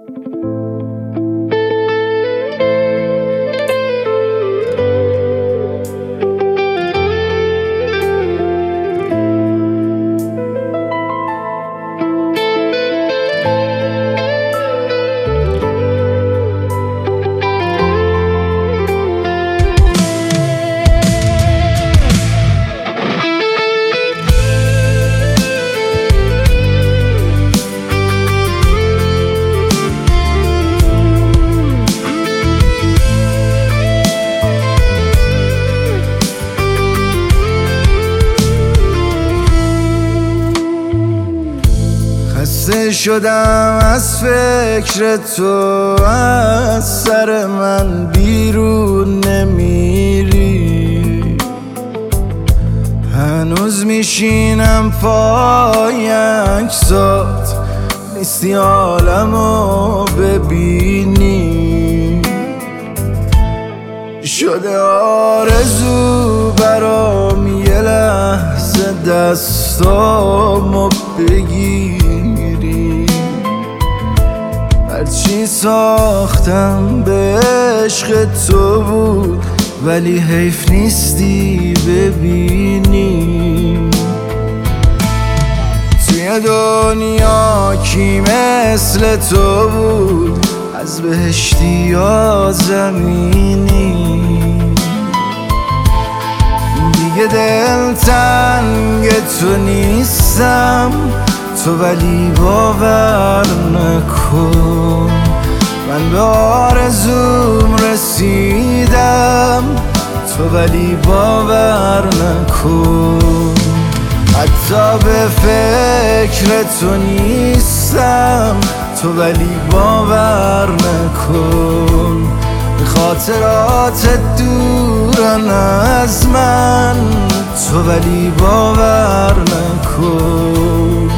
خسته شدم از فکر تو، از سر من بیرون نمیری. هنوز میشینم پای عکسات، نیستی عالمو ببینی. شده آرزو برام یه لحظه دستامو بگیری. هرچی ساختم به عشق تو بود، ولی حیف نیستی ببینی. توی دنیا کی مثل تو بود، از بهشتی یا زمینی. دیگه دلتنگ تو نیستم، تو ولی باور نکن. من به آرزوم رسیدم، تو ولی باور نکن. حتی به فکر تو نیستم، تو ولی باور نکن. خاطرات دورن از من، تو ولی باور نکن.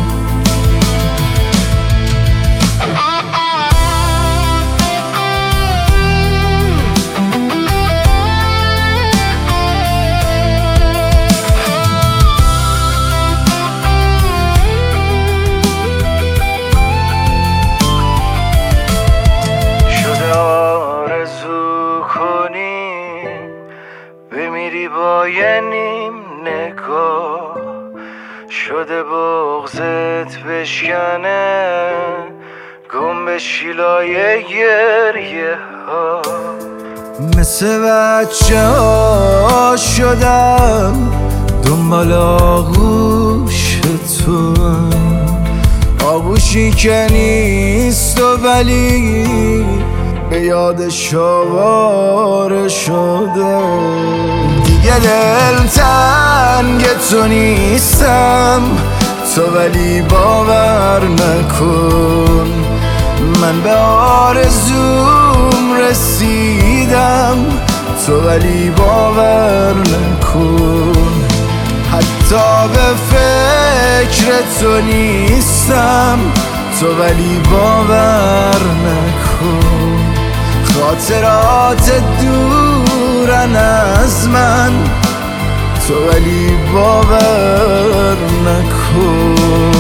بمیری با یه نیم نگاه، شده بغضت بشکنه، گم به شیلای گریه ها. مثل بچه ها شدم دنبال آغوش تو، آغوشی که نیست و ولی به یادش آواره شده. دیگه دلتنگ تو نیستم، تو ولی باور نکن. من به آرزوم رسیدم، تو ولی باور نکن. حتی به فکر تو نیستم، تو ولی باور نکن. خاطرات دورن از من، تو ولی باور نکن.